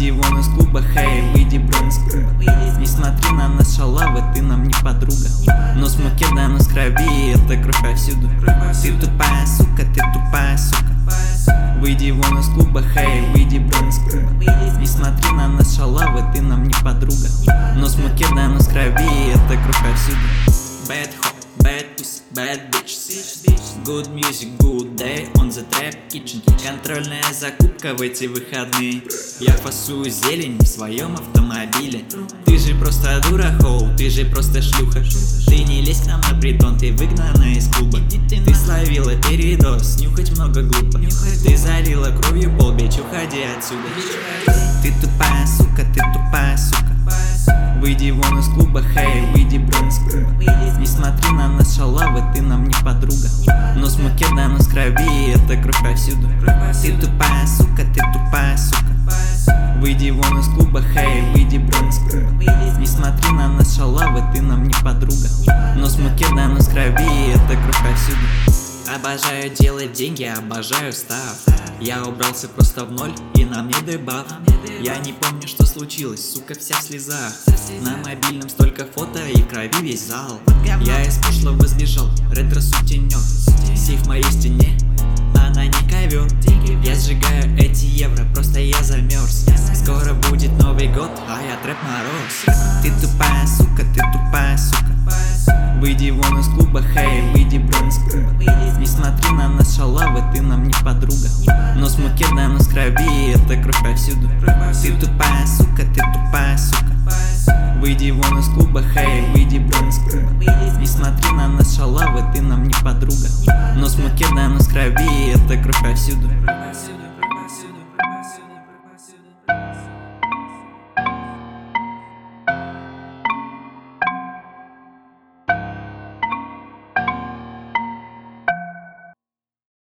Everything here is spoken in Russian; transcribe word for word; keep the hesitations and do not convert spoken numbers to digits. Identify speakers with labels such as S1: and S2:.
S1: Выйди вон из клуба, хей, выйди, бро, из клуба. Не смотри на нас, шалавы, ты нам не подруга. Нос муки, да, нос крови, это кровь повсюду. Ты тупая сука, ты тупая сука. Выйди вон из клуба, хей, выйди, бро, из клуба. Не смотри на нас, шалавы, ты нам не подруга. Нос муки, да, нос крови, это кровь повсюду. Bad hop, bad pussy, bad bitches. Good music, good day on the trap kitchen. Контрольная закупка в эти выходные. Я фасую зелень в своем автомобиле. Ты же просто дура, хоу, ты же просто шлюха. Ты не лезь к нам на притон, ты выгнана из клуба. Ты словила передоз, нюхать много глупо. Ты залила кровью пол, бич, уходи отсюда. Ты тупая сука, ты тупая сука. Выйди вон из клуба, хей, выйди, бро, из клуба. Не смотри на нас, шалавы, ты нам не подруга. Нос муки, да, нос крови, это кровь повсюду. Ты тупая сука, ты тупая сука. Выйди вон из клуба, хей, выйди, бро, из клуба. Не смотри на нас, шалавы, ты нам не подруга. Нос муки, да, нос крови, это кровь повсюду. Обожаю делать деньги, обожаю став. Я убрался просто в ноль и на мне дебаф. Я не помню, что случилось, сука, вся в слезах. На мобильном столько фото и в крови весь зал. Я из прошлого сбежал, ретро-сутенер. Сейф в моей стене, она не ковер. Я сжигаю эти евро, просто я замерз. Скоро будет Новый год, а я трэп мороз. Ты тупая сука, ты тупая сука. Выйди вон из клуба, хей, выйди, бро, из клуба. Не смотри на нас, шалавы, ты нам не подруга. Нос муки, да, нос крови, это кровь повсюду. Ты тупая сука, ты тупая сука. Выйди вон из клуба, хей, выйди, бро, из клуба. Не смотри на нас, шалавы, ты нам не подруга. Нос муки, да, нос крови, это кровь повсюду.